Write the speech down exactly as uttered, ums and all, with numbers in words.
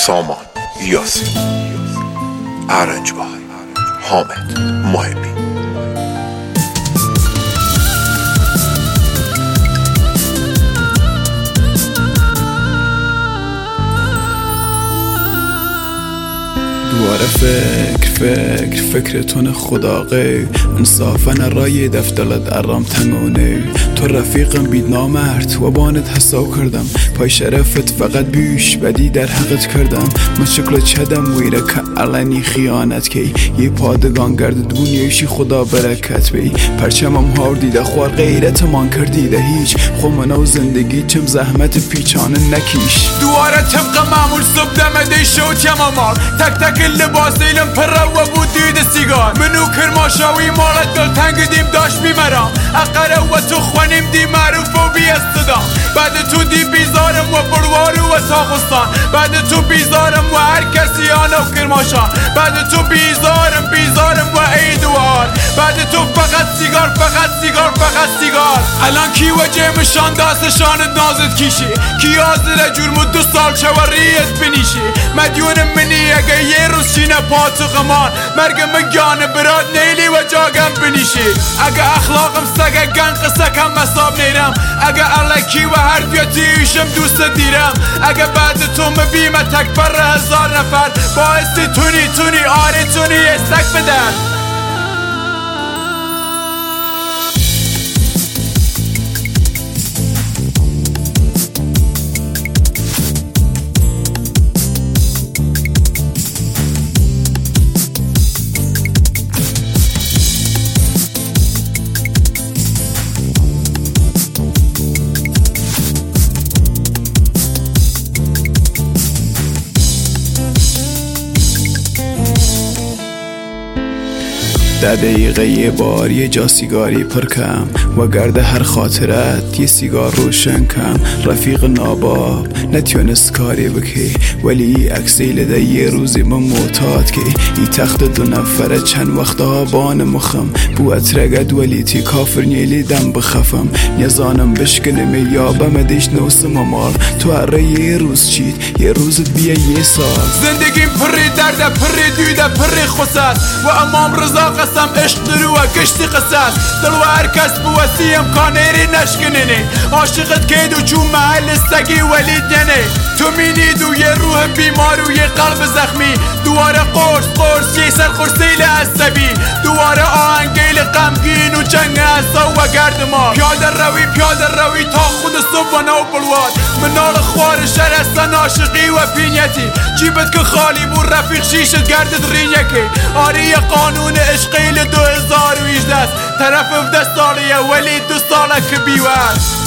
سامان یاسین، ارنجبار حامد محبی. دوباره فکر فکر فکر تون خدا غیر انصافا رای دفتلت ارام تنگونه تو رفیقم بید نامرد و بانت حساب کردم پای شرفت فقط بیش بدی در حقت کردم من شکل چدم ویره که علنی خیانت کی یه پادگان گرد دنیایشی خدا برکت بی پرچمم هار دیده خوار غیرت من کردی ده هیچ خو منو زندگی چم زحمت پیچانه نکیش دوباره طبق معمول صبح دمده شد یمامار تک تک لباس ایلم پر و بود دید سیگار منو کرماشاوی مالت دل تنگ دیم داشت بیمرام اقره و تو خوانیم دی معروف و بی استدام بعد تو دی بیزارم و بروارو و تاخستان بعد تو بیزارم و هر کسی آنو کرماشان بعد تو بیزارم بیزارم و عید و حال بعد تو فقط سیگار فقط سیگار فقط سیگار الان کی وجه مشان داستشان نازد کیشی کی آزره جرم دو سال چوریت بنیشی مدیون منی اگه یه روز چینه پاتو غمان مرگ مگانه براد نیلی و جاگم بنیشی اگه اخلاقم سگه گن قصه کم مساب نیرم اگه علکی و هر بیاتیشم دوست دیرم اگه بعد تو مبیمه تک پر هزار نفر باعثی تونی تونی آره تونی استک بدن ده دقیقه یه بار یه جا سیگاری پر کم و گرده هر خاطرت یه سیگار روشن کم رفیق ناباب نتیونست کاری بکی ولی اکسیل ده یه روزی من معتاد که ای تخت دو نفره چند وقت آبان مخم بو اترگد ولی تی کافر نیلی دم بخفم نزانم بشکنم یابم دیش نوسم امار تو هر یه روز چید یه روزت بیا یه سال زندگیم پری درده پری دویده پری خصاص و امام رضا قسم عشق درو و کشتی قصاص دل و هر کس بوسی امکانیری نشکننی عاشقت کید و چون محل سگی ولید ینه تو مینید و یه روح بیمار و یه قلب زخمی دواره قرص قرص یه سر خورسیل عصبی دواره آهنگیل غمگین و جنگ اصا و گرد ما پیاده روی پیاده روی تا خود صبح و نو بلواد منال خوار شرستن عاشقی و پینیتی جیبت که خالی بود رفیق شیشت گردت رینیکی آری قانون عشقیل دو هزار و هجده طرف افده سالیه ولی دو ساله که بیوست